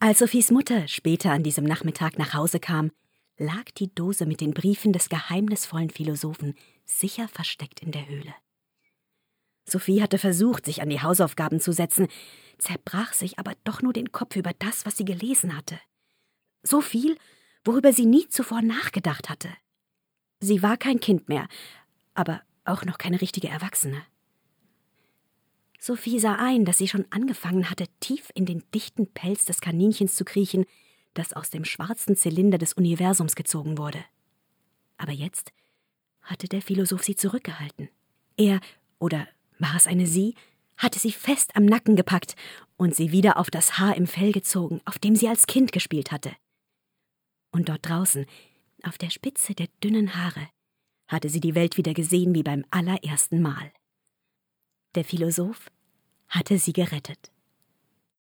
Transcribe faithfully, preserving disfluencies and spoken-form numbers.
Als Sophies Mutter später an diesem Nachmittag nach Hause kam, lag die Dose mit den Briefen des geheimnisvollen Philosophen sicher versteckt in der Höhle. Sophie hatte versucht, sich an die Hausaufgaben zu setzen, zerbrach sich aber doch nur den Kopf über das, was sie gelesen hatte. So viel, worüber sie nie zuvor nachgedacht hatte. Sie war kein Kind mehr, aber auch noch keine richtige Erwachsene. Sophie sah ein, dass sie schon angefangen hatte, tief in den dichten Pelz des Kaninchens zu kriechen, das aus dem schwarzen Zylinder des Universums gezogen wurde. Aber jetzt hatte der Philosoph sie zurückgehalten. Er, oder war es eine Sie, hatte sie fest am Nacken gepackt und sie wieder auf das Haar im Fell gezogen, auf dem sie als Kind gespielt hatte. Und dort draußen, auf der Spitze der dünnen Haare, hatte sie die Welt wieder gesehen wie beim allerersten Mal. Der Philosoph hatte sie gerettet.